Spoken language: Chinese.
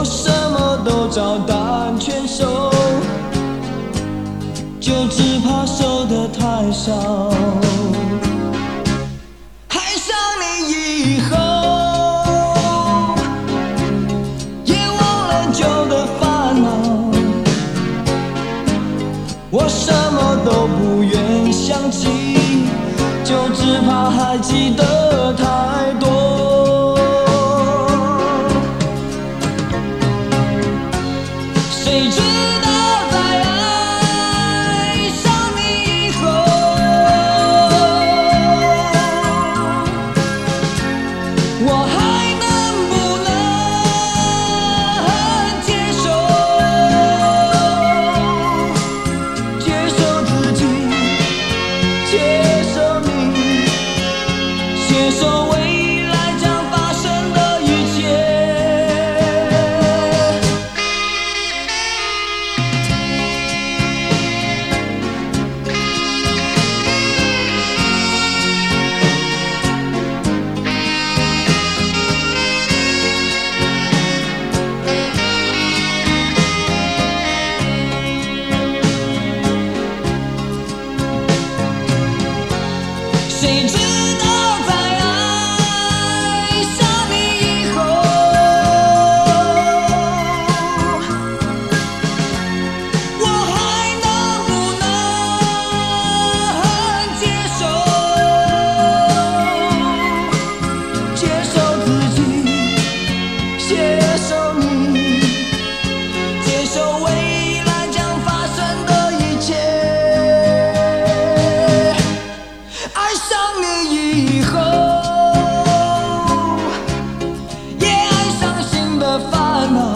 什么都照单全收，就只怕收得太少。爱上你以后，也忘了旧的烦恼，我什么都不愿想起，就只怕还记得太多。谁知道在爱上你以后，我还能不能接受自己，接受你，接受未来将发生的一切。谁知道在爱上你以后，我还能不能接受自己，接受你，接受未来将发生的一切。爱上你以后，也爱上新的烦恼。